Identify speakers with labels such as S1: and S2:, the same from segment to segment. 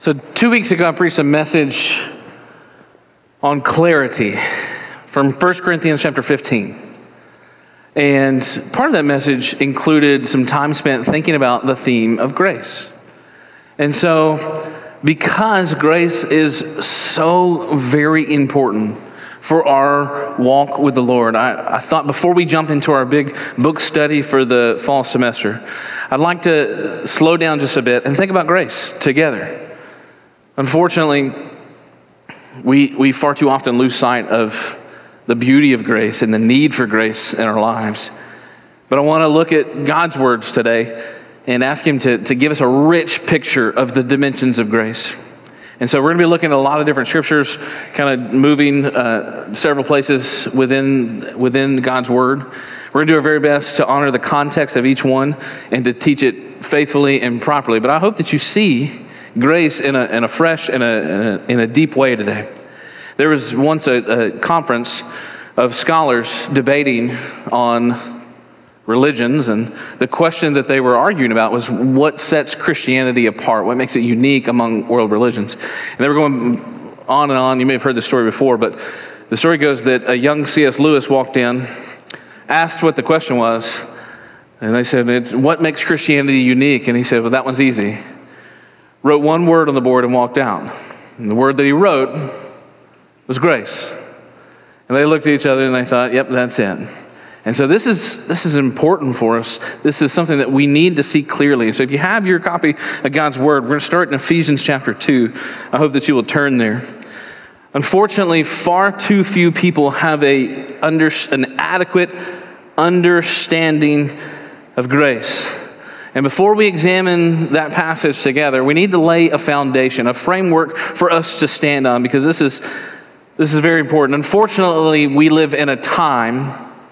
S1: So 2 weeks ago, I preached a message on clarity from 1 Corinthians chapter 15. And part of that message included some time spent thinking about the theme of grace. And so, because grace is so very important for our walk with the Lord, I thought before we jump into our big book study for the fall semester, I'd like to slow down just a bit and think about grace together. Unfortunately, we far too often lose sight of the beauty of grace and the need for grace in our lives. But I want to look at God's words today and ask Him to give us a rich picture of the dimensions of grace. And so we're going to be looking at a lot of different scriptures, kind of moving several places within God's Word. We're going to do our very best to honor the context of each one and to teach it faithfully and properly. But I hope that you see grace in a fresh and in a deep way today. There was once a conference of scholars debating on religions, and the question that they were arguing about was what sets Christianity apart, what makes it unique among world religions. And they were going on and on. You may have heard the story before, but the story goes that a young C.S. Lewis walked in, asked what the question was, and they said, what makes Christianity unique? And he said, well, that one's easy. Wrote one word on the board and walked out. And the word that he wrote was grace. And they looked at each other and they thought, yep, that's it. And so this is important for us. This is something that we need to see clearly. So if you have your copy of God's Word, we're going to start in Ephesians chapter 2. I hope that you will turn there. Unfortunately, far too few people have an adequate understanding of grace. And before we examine that passage together, we need to lay a foundation, a framework for us to stand on, because this is very important. Unfortunately, we live in a time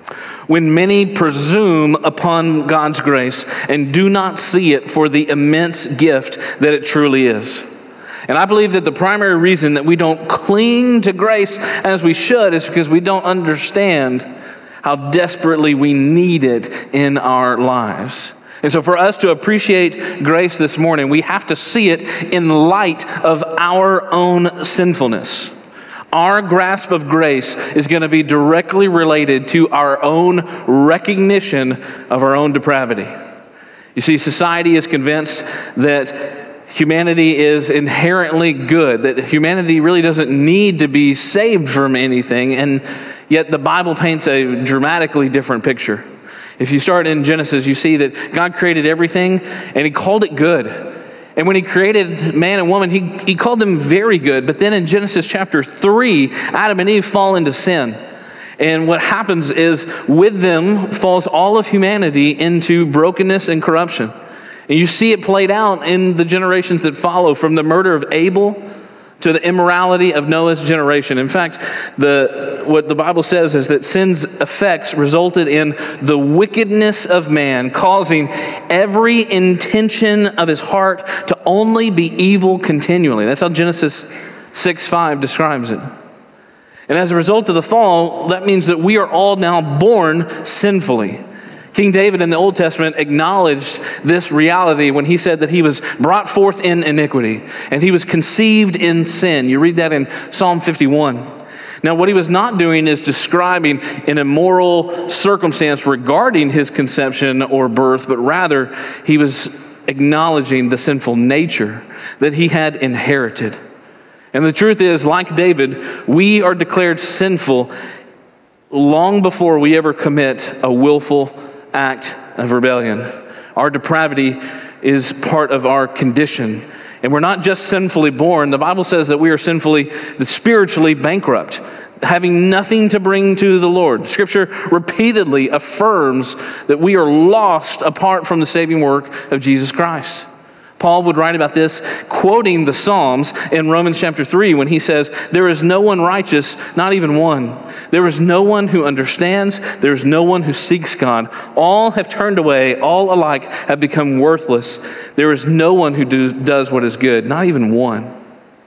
S1: when many presume upon God's grace and do not see it for the immense gift that it truly is. And I believe that the primary reason that we don't cling to grace as we should is because we don't understand how desperately we need it in our lives. And so for us to appreciate grace this morning, we have to see it in light of our own sinfulness. Our grasp of grace is going to be directly related to our own recognition of our own depravity. You see, society is convinced that humanity is inherently good, that humanity really doesn't need to be saved from anything, and yet the Bible paints a dramatically different picture. If you start in Genesis, you see that God created everything and He called it good. And when He created man and woman, He called them very good. But then in Genesis chapter 3, Adam and Eve fall into sin. And what happens is with them falls all of humanity into brokenness and corruption. And you see it played out in the generations that follow, from the murder of Abel to the immorality of Noah's generation. In fact, what the Bible says is that sin's effects resulted in the wickedness of man, causing every intention of his heart to only be evil continually. That's how Genesis 6:5 describes it. And as a result of the fall, that means that we are all now born sinfully. King David in the Old Testament acknowledged this reality when he said that he was brought forth in iniquity and he was conceived in sin. You read that in Psalm 51. Now, what he was not doing is describing an immoral circumstance regarding his conception or birth, but rather he was acknowledging the sinful nature that he had inherited. And the truth is, like David, we are declared sinful long before we ever commit a willful act of rebellion. Our depravity is part of our condition. And we're not just sinfully born. The Bible says that we are spiritually bankrupt, having nothing to bring to the Lord. Scripture repeatedly affirms that we are lost apart from the saving work of Jesus Christ. Paul would write about this, quoting the Psalms in Romans chapter 3 when he says, there is no one righteous, not even one. There is no one who understands. There is no one who seeks God. All have turned away. All alike have become worthless. There is no one who does what is good, not even one.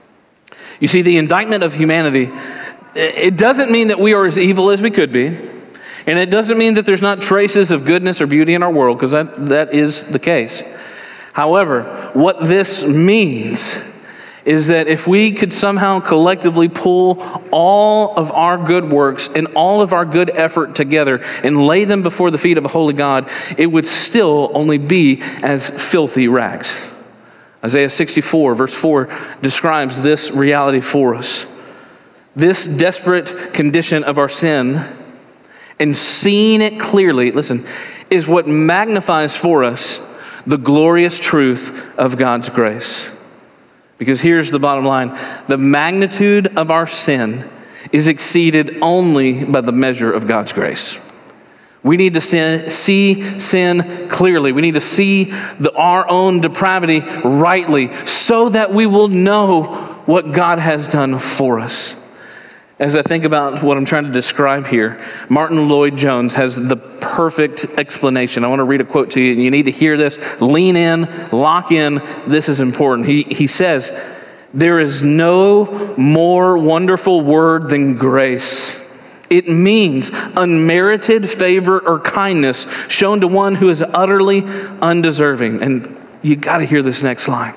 S1: You see, the indictment of humanity, it doesn't mean that we are as evil as we could be. And it doesn't mean that there's not traces of goodness or beauty in our world, because that is the case. However, what this means is that if we could somehow collectively pull all of our good works and all of our good effort together and lay them before the feet of a holy God, it would still only be as filthy rags. Isaiah 64, verse 4, describes this reality for us. This desperate condition of our sin, and seeing it clearly, listen, is what magnifies for us the glorious truth of God's grace. Because here's the bottom line: the magnitude of our sin is exceeded only by the measure of God's grace. We need to see sin clearly. We need to see our own depravity rightly so that we will know what God has done for us. As I think about what I'm trying to describe here, Martin Lloyd-Jones has the perfect explanation. I want to read a quote to you, and you need to hear this. Lean in, lock in. This is important. He says, "There is no more wonderful word than grace. It means unmerited favor or kindness shown to one who is utterly undeserving." And you got to hear this next line.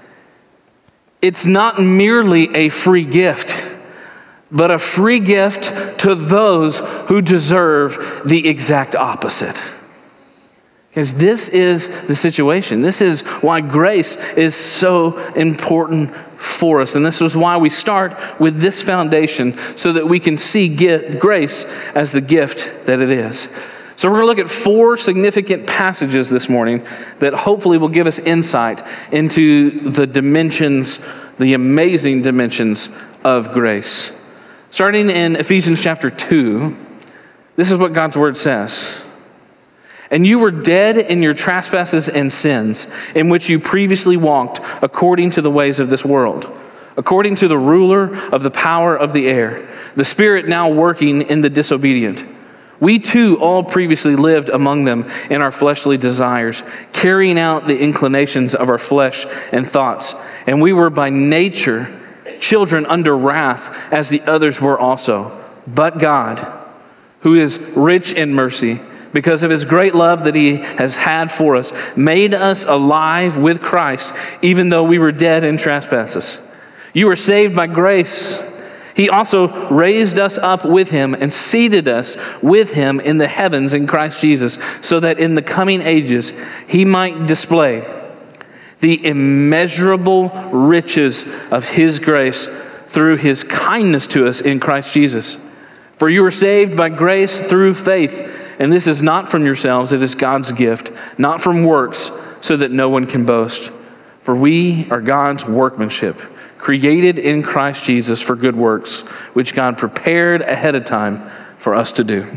S1: It's not merely a free gift, but a free gift to those who deserve the exact opposite. Because this is the situation. This is why grace is so important for us. And this is why we start with this foundation, so that we can see grace as the gift that it is. So we're going to look at 4 significant passages this morning that hopefully will give us insight into the dimensions, the amazing dimensions of grace. Starting in Ephesians chapter 2, this is what God's word says. "And you were dead in your trespasses and sins, in which you previously walked according to the ways of this world, according to the ruler of the power of the air, the spirit now working in the disobedient. We too all previously lived among them in our fleshly desires, carrying out the inclinations of our flesh and thoughts. And we were by nature children under wrath, as the others were also. But God, who is rich in mercy, because of his great love that he has had for us, made us alive with Christ, even though we were dead in trespasses. You were saved by grace. He also raised us up with him and seated us with him in the heavens in Christ Jesus, so that in the coming ages he might display the immeasurable riches of his grace through his kindness to us in Christ Jesus. For you are saved by grace through faith, and this is not from yourselves, it is God's gift, not from works, so that no one can boast. For we are God's workmanship, created in Christ Jesus for good works, which God prepared ahead of time for us to do."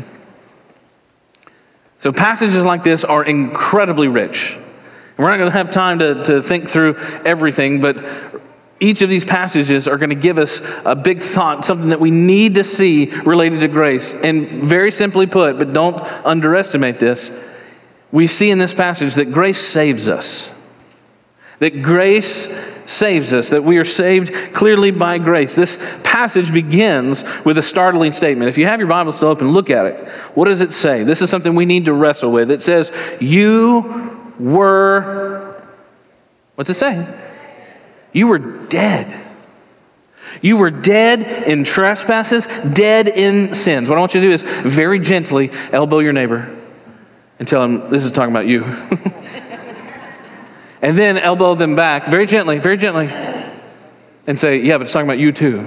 S1: So passages like this are incredibly rich. We're not going to have time to think through everything, but each of these passages are going to give us a big thought, something that we need to see related to grace. And very simply put, but don't underestimate this, we see in this passage that grace saves us. That grace saves us, that we are saved clearly by grace. This passage begins with a startling statement. If you have your Bible still open, look at it. What does it say? This is something we need to wrestle with. It says, you were, what's it say? You were dead. You were dead in trespasses, dead in sins. What I want you to do is very gently elbow your neighbor and tell him, this is talking about you. And then elbow them back very gently, and say, yeah, but it's talking about you too.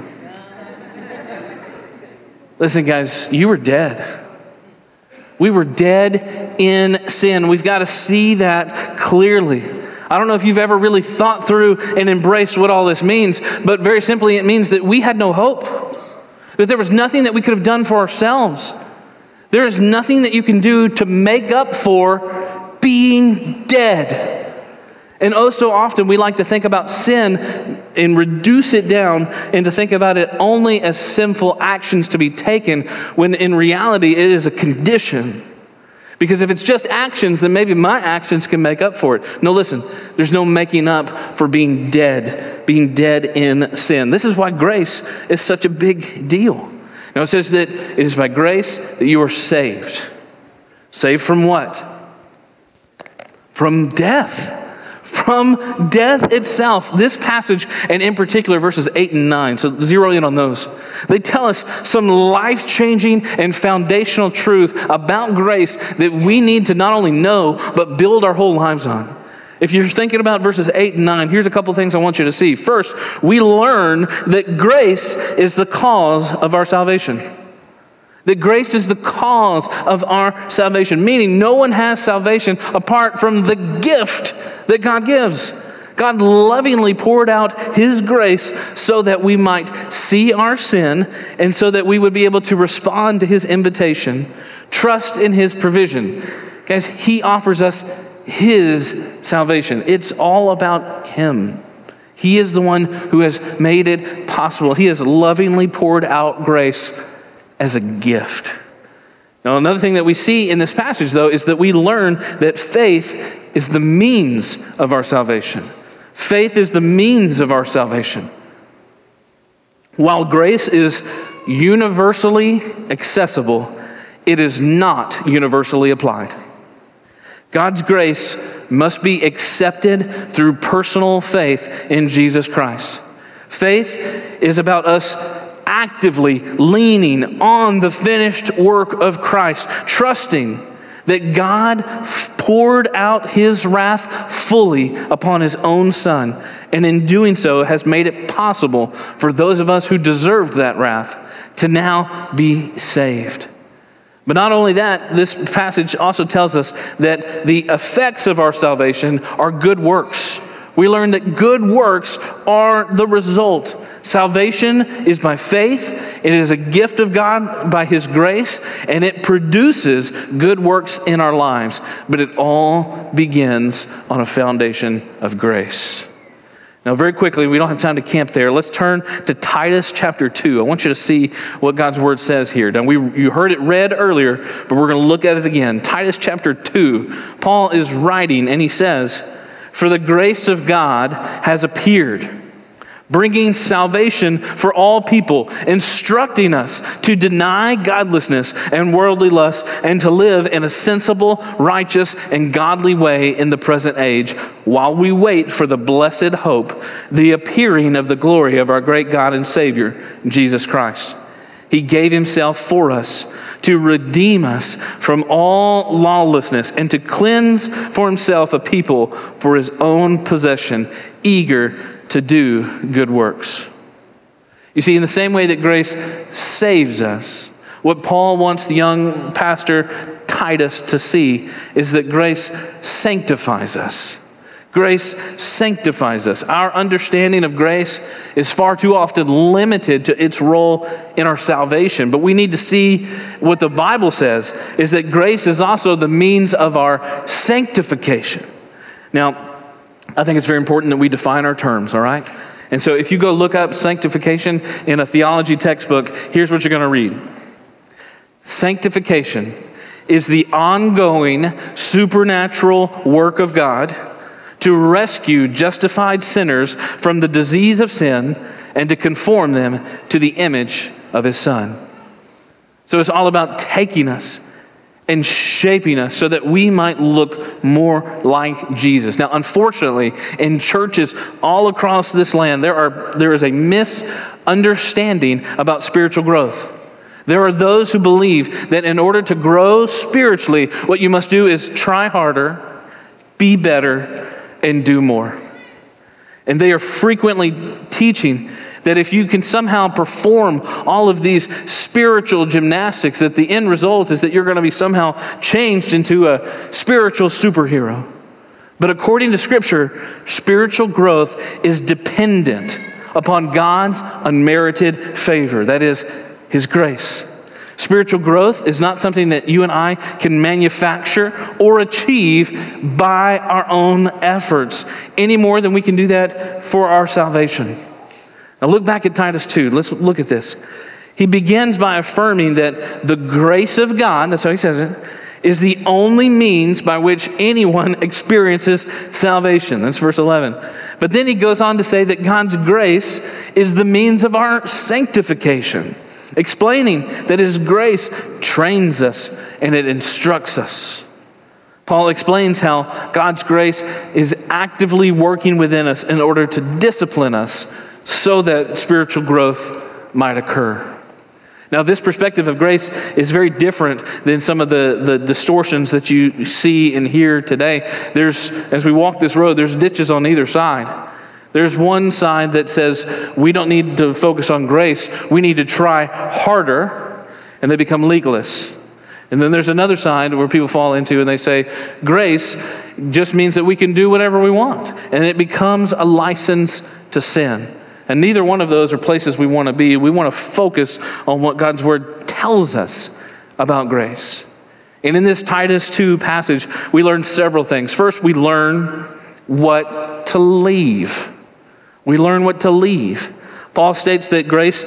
S1: Listen, guys, you were dead. We were dead in sin. We've got to see that clearly. I don't know if you've ever really thought through and embraced what all this means, but very simply it means that we had no hope. That there was nothing that we could have done for ourselves. There is nothing that you can do to make up for being dead. And oh, so often we like to think about sin and reduce it down and to think about it only as sinful actions to be taken, when in reality it is a condition. Because if it's just actions, then maybe my actions can make up for it. No, listen, there's no making up for being dead in sin. This is why grace is such a big deal. Now it says that it is by grace that you are saved. Saved from what? From death. from death itself. This passage, and in particular verses 8 and 9, so zero in on those. They tell us some life-changing and foundational truth about grace that we need to not only know, but build our whole lives on. If you're thinking about verses 8 and 9, here's a couple things I want you to see. First, we learn that grace is the cause of our salvation. That grace is the cause of our salvation, meaning no one has salvation apart from the gift that God gives. God lovingly poured out his grace so that we might see our sin and so that we would be able to respond to his invitation, trust in his provision. Guys, he offers us his salvation. It's all about him. He is the one who has made it possible. He has lovingly poured out grace as a gift. Now, another thing that we see in this passage, though, is that we learn that faith is the means of our salvation. Faith is the means of our salvation. While grace is universally accessible, it is not universally applied. God's grace must be accepted through personal faith in Jesus Christ. Faith is about us actively leaning on the finished work of Christ, trusting that God poured out his wrath fully upon his own Son, and in doing so has made it possible for those of us who deserved that wrath to now be saved. But not only that, this passage also tells us that the effects of our salvation are good works. We learn that good works are the result. Salvation is by faith. It is a gift of God by his grace, and it produces good works in our lives. But it all begins on a foundation of grace. Now, very quickly, we don't have time to camp there. Let's turn to Titus chapter 2. I want you to see what God's word says here. Now, you heard it read earlier, but we're going to look at it again. Titus chapter 2. Paul is writing, and he says, "For the grace of God has appeared, bringing salvation for all people, instructing us to deny godlessness and worldly lust and to live in a sensible, righteous, and godly way in the present age, while we wait for the blessed hope, the appearing of the glory of our great God and Savior, Jesus Christ. He gave himself for us to redeem us from all lawlessness and to cleanse for himself a people for his own possession, eager to do good works." You see, in the same way that grace saves us, what Paul wants the young pastor Titus to see is that grace sanctifies us. Grace sanctifies us. Our understanding of grace is far too often limited to its role in our salvation. But we need to see what the Bible says is that grace is also the means of our sanctification. Now, I think it's very important that we define our terms, all right? And so if you go look up sanctification in a theology textbook, here's what you're going to read. Sanctification is the ongoing supernatural work of God to rescue justified sinners from the disease of sin and to conform them to the image of his Son. So it's all about taking us and shaping us so that we might look more like Jesus. Now, unfortunately, in churches all across this land, there is a misunderstanding about spiritual growth. There are those who believe that in order to grow spiritually, what you must do is try harder, be better, and do more. And they are frequently teaching that if you can somehow perform all of these spiritual gymnastics, that the end result is that you're going to be somehow changed into a spiritual superhero. But according to Scripture, spiritual growth is dependent upon God's unmerited favor. That is, his grace. Spiritual growth is not something that you and I can manufacture or achieve by our own efforts any more than we can do that for our salvation. Now look back at Titus 2. Let's look at this. He begins by affirming that the grace of God, that's how he says it, is the only means by which anyone experiences salvation. That's verse 11. But then he goes on to say that God's grace is the means of our sanctification, explaining that his grace trains us and it instructs us. Paul explains how God's grace is actively working within us in order to discipline us so that spiritual growth might occur. Now, this perspective of grace is very different than some of the distortions that you see and hear today. As we walk this road, there's ditches on either side. There's one side that says we don't need to focus on grace, we need to try harder, and they become legalists. And then there's another side where people fall into and they say grace just means that we can do whatever we want, and it becomes a license to sin. And neither one of those are places we want to be. We want to focus on what God's word tells us about grace. And in this Titus 2 passage, we learn several things. First, we learn what to leave. We learn what to leave. Paul states that grace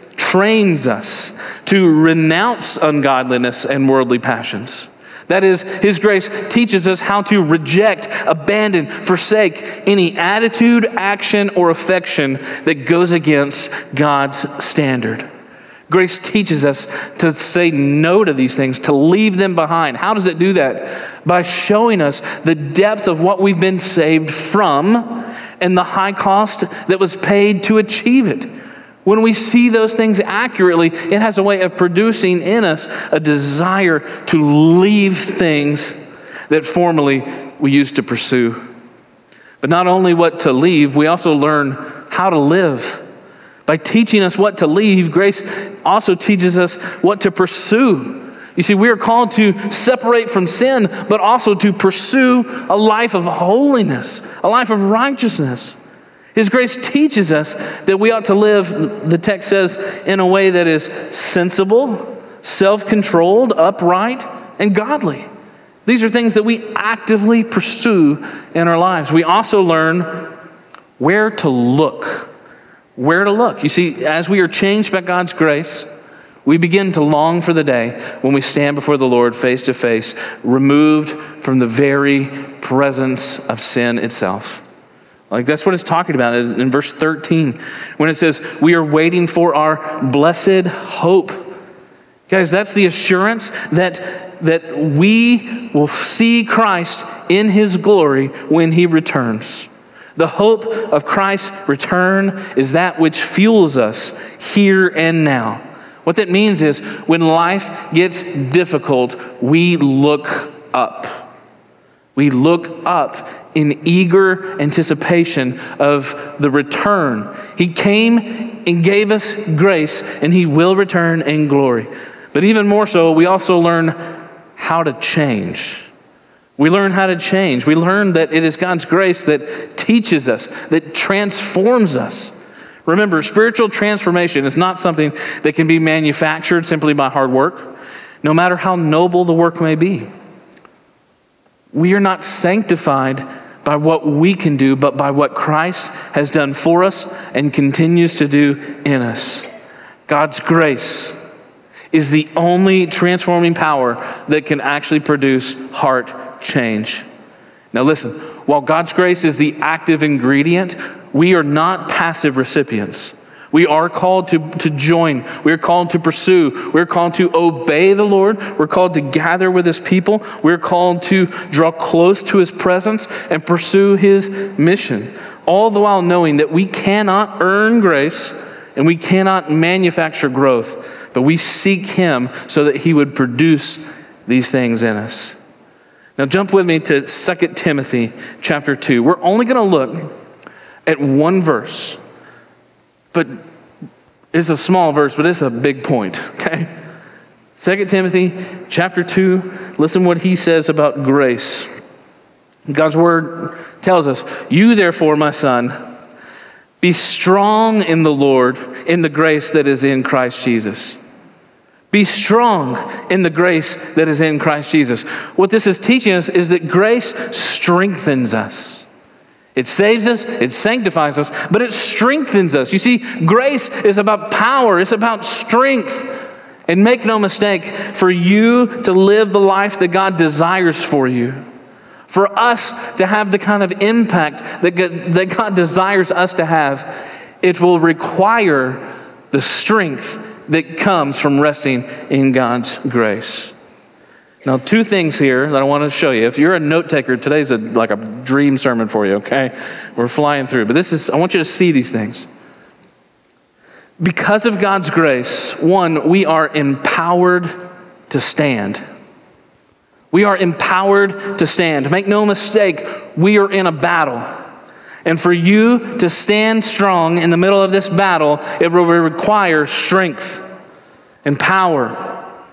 S1: trains us to renounce ungodliness and worldly passions. That is, his grace teaches us how to reject, abandon, forsake any attitude, action, or affection that goes against God's standard. Grace teaches us to say no to these things, to leave them behind. How does it do that? By showing us the depth of what we've been saved from and the high cost that was paid to achieve it. When we see those things accurately, it has a way of producing in us a desire to leave things that formerly we used to pursue. But not only what to leave, we also learn how to live. By teaching us what to leave, grace also teaches us what to pursue. You see, we are called to separate from sin, but also to pursue a life of holiness, a life of righteousness. His grace teaches us that we ought to live, the text says, in a way that is sensible, self-controlled, upright, and godly. These are things that we actively pursue in our lives. We also learn where to look. Where to look. You see, as we are changed by God's grace, we begin to long for the day when we stand before the Lord face to face, removed from the very presence of sin itself. Like that's what it's talking about in verse 13 when it says, we are waiting for our blessed hope. Guys, that's the assurance that we will see Christ in his glory when he returns. The hope of Christ's return is that which fuels us here and now. What that means is when life gets difficult, we look up. We look up in eager anticipation of the return. He came and gave us grace, and he will return in glory. But even more so, we also learn how to change. We learn how to change. We learn that it is God's grace that teaches us, that transforms us. Remember, spiritual transformation is not something that can be manufactured simply by hard work, no matter how noble the work may be. We are not sanctified by what we can do, but by what Christ has done for us and continues to do in us. God's grace is the only transforming power that can actually produce heart change. Now listen, while God's grace is the active ingredient, we are not passive recipients. We are called to join. We are called to pursue. We're called to obey the Lord. We're called to gather with his people. We're called to draw close to his presence and pursue his mission. All the while knowing that we cannot earn grace and we cannot manufacture growth, but we seek him so that he would produce these things in us. Now jump with me to 2 Timothy chapter 2. We're only going to look at one verse. But it's a small verse, but it's a big point, okay? 2 Timothy chapter 2, listen what he says about grace. God's word tells us, you therefore, my son, be strong in the Lord, in the grace that is in Christ Jesus. Be strong in the grace that is in Christ Jesus. What this is teaching us is that grace strengthens us. It saves us, it sanctifies us, but it strengthens us. You see, grace is about power, it's about strength. And make no mistake, for you to live the life that God desires for you, for us to have the kind of impact that God desires us to have, it will require the strength that comes from resting in God's grace. Now, two things here that I want to show you. If you're a note taker, today's like a dream sermon for you, okay? We're flying through. But I want you to see these things. Because of God's grace, one, we are empowered to stand. We are empowered to stand. Make no mistake, we are in a battle. And for you to stand strong in the middle of this battle, it will require strength and power.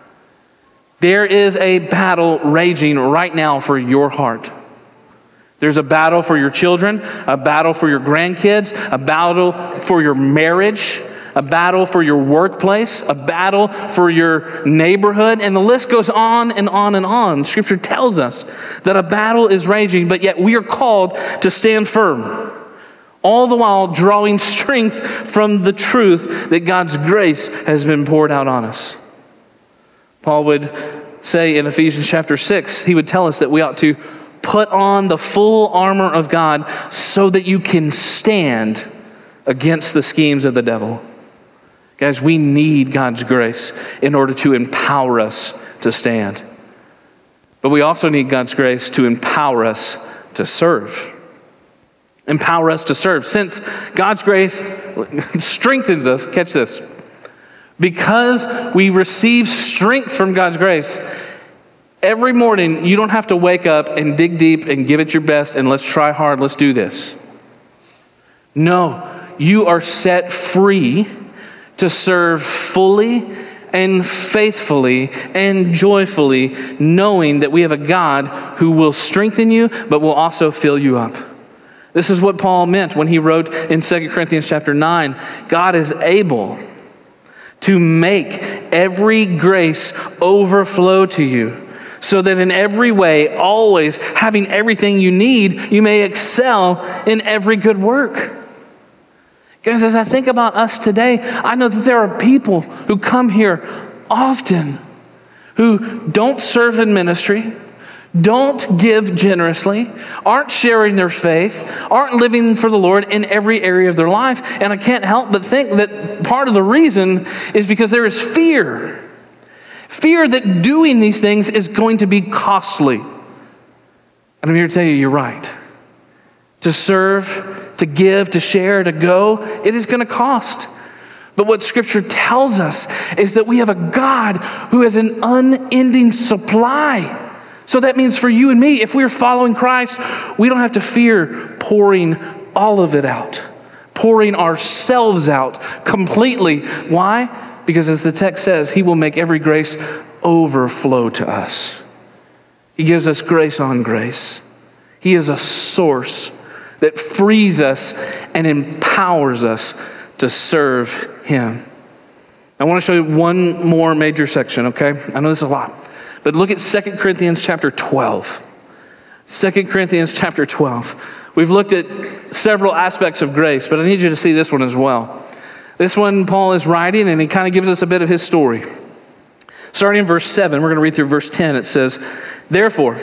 S1: There is a battle raging right now for your heart. There's a battle for your children, a battle for your grandkids, a battle for your marriage, a battle for your workplace, a battle for your neighborhood, and the list goes on and on and on. Scripture tells us that a battle is raging, but yet we are called to stand firm, all the while drawing strength from the truth that God's grace has been poured out on us. Paul would say in Ephesians chapter 6, he would tell us that we ought to put on the full armor of God so that you can stand against the schemes of the devil. Guys, we need God's grace in order to empower us to stand. But we also need God's grace to empower us to serve. Empower us to serve. Since God's grace strengthens us, catch this, because we receive strength from God's grace, every morning you don't have to wake up and dig deep and give it your best and let's try hard, let's do this. No, you are set free to serve fully and faithfully and joyfully, knowing that we have a God who will strengthen you but will also fill you up. This is what Paul meant when he wrote in 2 Corinthians chapter 9, God is able to make every grace overflow to you, so that in every way, always having everything you need, you may excel in every good work. Guys, as I think about us today, I know that there are people who come here often who don't serve in ministry, don't give generously, aren't sharing their faith, aren't living for the Lord in every area of their life. And I can't help but think that part of the reason is because there is fear. Fear that doing these things is going to be costly. And I'm here to tell you, you're right. To serve, to give, to share, to go, it is going to cost. But what Scripture tells us is that we have a God who has an unending supply. So that means for you and me, if we're following Christ, we don't have to fear pouring all of it out, pouring ourselves out completely. Why? Because as the text says, He will make every grace overflow to us. He gives us grace on grace. He is a source that frees us and empowers us to serve Him. I want to show you one more major section, okay? I know this is a lot. But look at 2 Corinthians chapter 12. 2 Corinthians chapter 12. We've looked at several aspects of grace, but I need you to see this one as well. This one Paul is writing, and he kind of gives us a bit of his story. Starting in verse 7, we're going to read through verse 10. It says, "Therefore,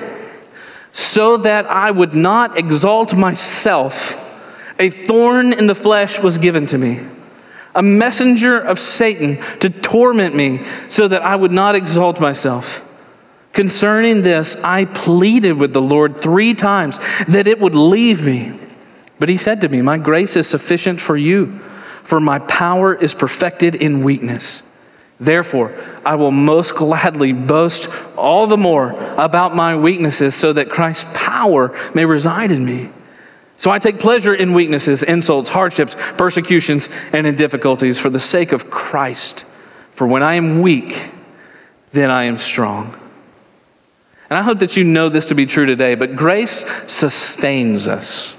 S1: so that I would not exalt myself, a thorn in the flesh was given to me, a messenger of Satan to torment me so that I would not exalt myself. Concerning this, I pleaded with the Lord 3 times that it would leave me. But He said to me, my grace is sufficient for you, for my power is perfected in weakness. Therefore, I will most gladly boast all the more about my weaknesses so that Christ's power may reside in me. So I take pleasure in weaknesses, insults, hardships, persecutions, and in difficulties for the sake of Christ. For when I am weak, then I am strong." And I hope that you know this to be true today, but grace sustains us.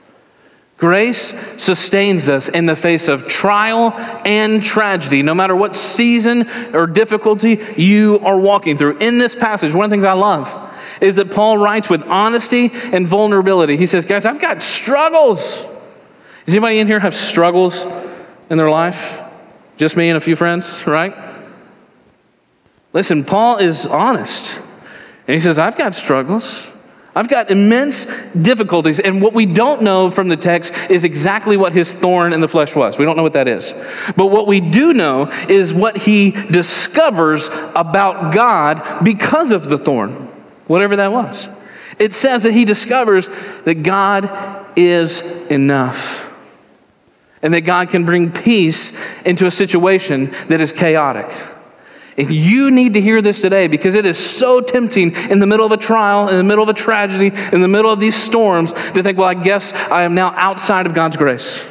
S1: Grace sustains us in the face of trial and tragedy, no matter what season or difficulty you are walking through. In this passage, one of the things I love is that Paul writes with honesty and vulnerability. He says, guys, I've got struggles. Does anybody in here have struggles in their life? Just me and a few friends, right? Listen, Paul is honest. And he says, I've got struggles. I've got immense difficulties. And what we don't know from the text is exactly what his thorn in the flesh was. We don't know what that is. But what we do know is what he discovers about God because of the thorn, whatever that was. It says that he discovers that God is enough and that God can bring peace into a situation that is chaotic. And you need to hear this today because it is so tempting in the middle of a trial, in the middle of a tragedy, in the middle of these storms to think, well, I guess I am now outside of God's grace.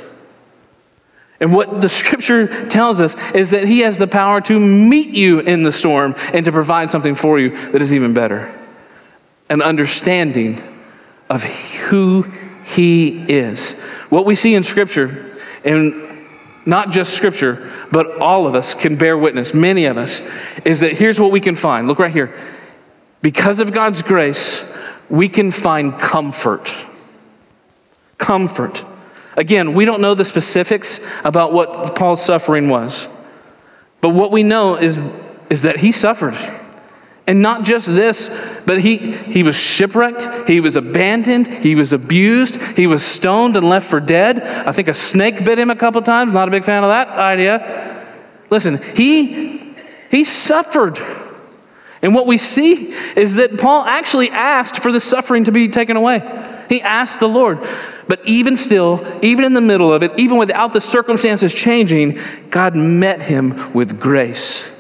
S1: And what the scripture tells us is that he has the power to meet you in the storm and to provide something for you that is even better. An understanding of who he is. What we see in scripture, and not just scripture, but all of us can bear witness, many of us, is that here's what we can find. Look right here. Because of God's grace, we can find comfort. Comfort. Again, we don't know the specifics about what Paul's suffering was. But what we know is that he suffered. And not just this, but he was shipwrecked, he was abandoned, he was abused, he was stoned and left for dead. I think a snake bit him a couple times. Not a big fan of that idea. Listen, he suffered. And what we see is that Paul actually asked for the suffering to be taken away. He asked the Lord. But even still, even in the middle of it, even without the circumstances changing, God met him with grace.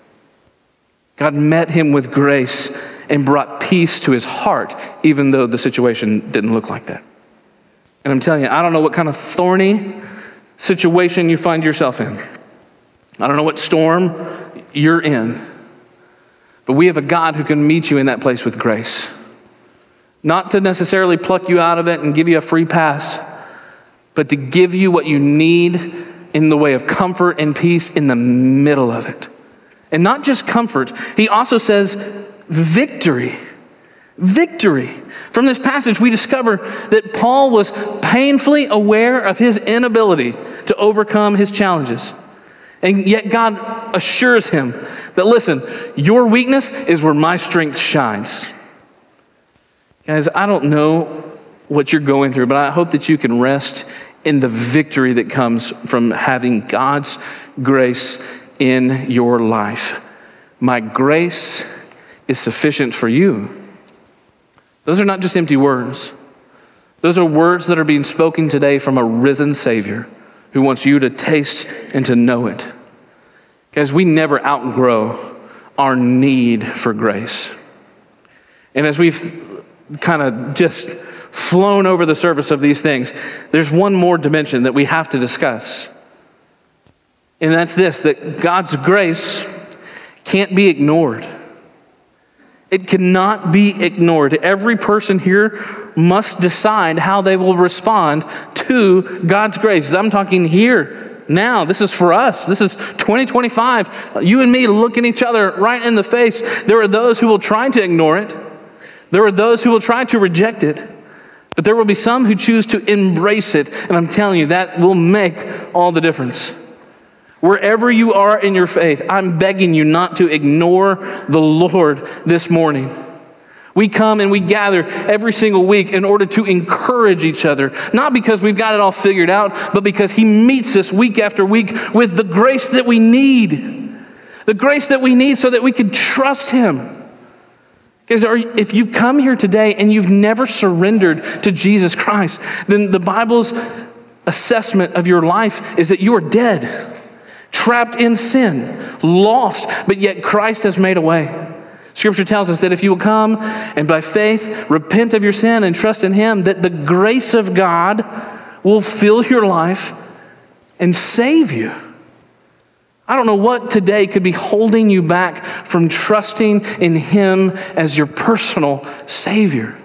S1: God met him with grace and brought peace to his heart, even though the situation didn't look like that. And I'm telling you, I don't know what kind of thorny situation you find yourself in. I don't know what storm you're in. But we have a God who can meet you in that place with grace. Not to necessarily pluck you out of it and give you a free pass, but to give you what you need in the way of comfort and peace in the middle of it. And not just comfort, he also says victory. Victory. From this passage, we discover that Paul was painfully aware of his inability to overcome his challenges. And yet God assures him that, listen, your weakness is where my strength shines. Guys, I don't know what you're going through, but I hope that you can rest in the victory that comes from having God's grace in your life. My grace is sufficient for you. Those are not just empty words. Those are words that are being spoken today from a risen Savior who wants you to taste and to know it. Guys, we never outgrow our need for grace. And as we've kind of just flown over the surface of these things, there's one more dimension that we have to discuss. And that's this, that God's grace can't be ignored. It cannot be ignored. Every person here must decide how they will respond to God's grace. I'm talking here, now. This is for us. This is 2025. You and me looking each other right in the face. There are those who will try to ignore it. There are those who will try to reject it. But there will be some who choose to embrace it. And I'm telling you, that will make all the difference. Wherever you are in your faith, I'm begging you not to ignore the Lord this morning. We come and we gather every single week in order to encourage each other, not because we've got it all figured out, but because he meets us week after week with the grace that we need. The grace that we need so that we can trust him. Because if you've come here today and you've never surrendered to Jesus Christ, then the Bible's assessment of your life is that you are dead. Trapped in sin, lost, but yet Christ has made a way. Scripture tells us that if you will come and by faith repent of your sin and trust in him, that the grace of God will fill your life and save you. I don't know what today could be holding you back from trusting in him as your personal Savior.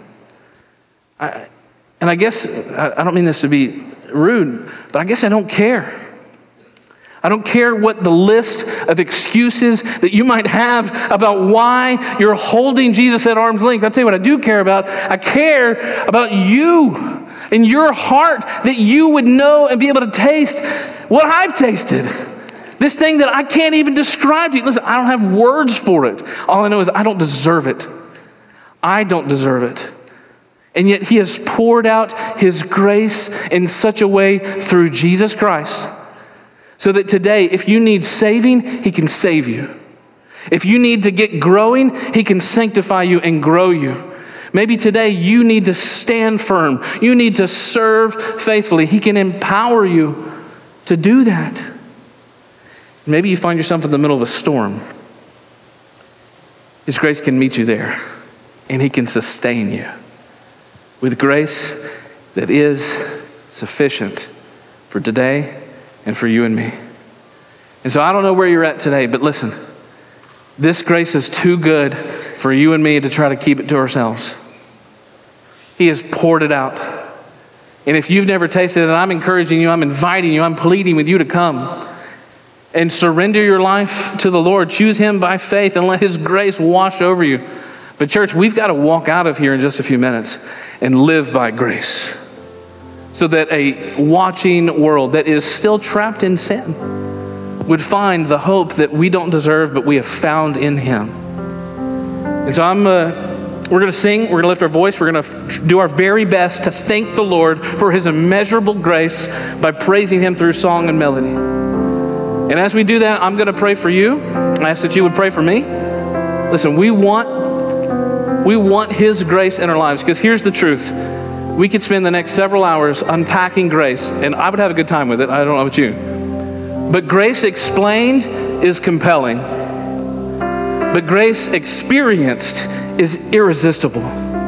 S1: And I guess, I don't mean this to be rude, but I guess I don't care. I don't care what the list of excuses that you might have about why you're holding Jesus at arm's length. I'll tell you what I do care about. I care about you and your heart, that you would know and be able to taste what I've tasted. This thing that I can't even describe to you. Listen, I don't have words for it. All I know is I don't deserve it. I don't deserve it. And yet he has poured out his grace in such a way through Jesus Christ, so that today, if you need saving, he can save you. If you need to get growing, he can sanctify you and grow you. Maybe today you need to stand firm. You need to serve faithfully. He can empower you to do that. Maybe you find yourself in the middle of a storm. His grace can meet you there, and he can sustain you with grace that is sufficient for today and for you and me. And so I don't know where you're at today, but listen, this grace is too good for you and me to try to keep it to ourselves. He has poured it out. And if you've never tasted it, I'm encouraging you, I'm inviting you, I'm pleading with you to come and surrender your life to the Lord. Choose him by faith and let his grace wash over you. But church, we've got to walk out of here in just a few minutes and live by grace, so that a watching world that is still trapped in sin would find the hope that we don't deserve, but we have found in him. And so we're going to sing, we're going to lift our voice, we're going to do our very best to thank the Lord for his immeasurable grace by praising him through song and melody. And as we do that, I'm going to pray for you. I ask that you would pray for me. Listen, we want his grace in our lives, because here's the truth. We could spend the next several hours unpacking grace, and I would have a good time with it. I don't know about you. But grace explained is compelling. But grace experienced is irresistible.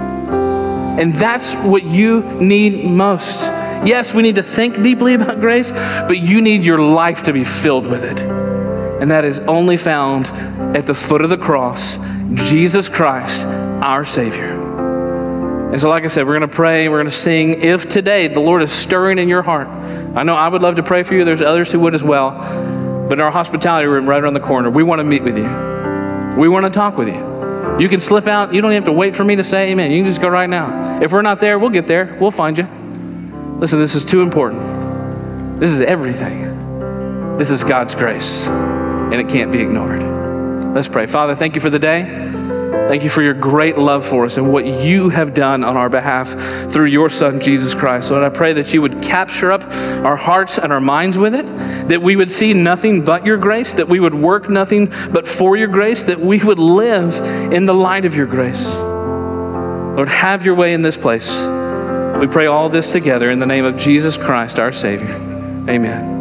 S1: And that's what you need most. Yes, we need to think deeply about grace, but you need your life to be filled with it. And that is only found at the foot of the cross, Jesus Christ, our Savior. And so like I said, we're going to pray, we're going to sing. If today the Lord is stirring in your heart, I know I would love to pray for you. There's others who would as well. But in our hospitality room right around the corner, we want to meet with you. We want to talk with you. You can slip out. You don't have to wait for me to say amen. You can just go right now. If we're not there, we'll get there. We'll find you. Listen, this is too important. This is everything. This is God's grace, and it can't be ignored. Let's pray. Father, thank you for the day. Thank you for your great love for us and what you have done on our behalf through your Son, Jesus Christ. Lord, I pray that you would capture up our hearts and our minds with it, that we would see nothing but your grace, that we would work nothing but for your grace, that we would live in the light of your grace. Lord, have your way in this place. We pray all this together in the name of Jesus Christ, our Savior. Amen.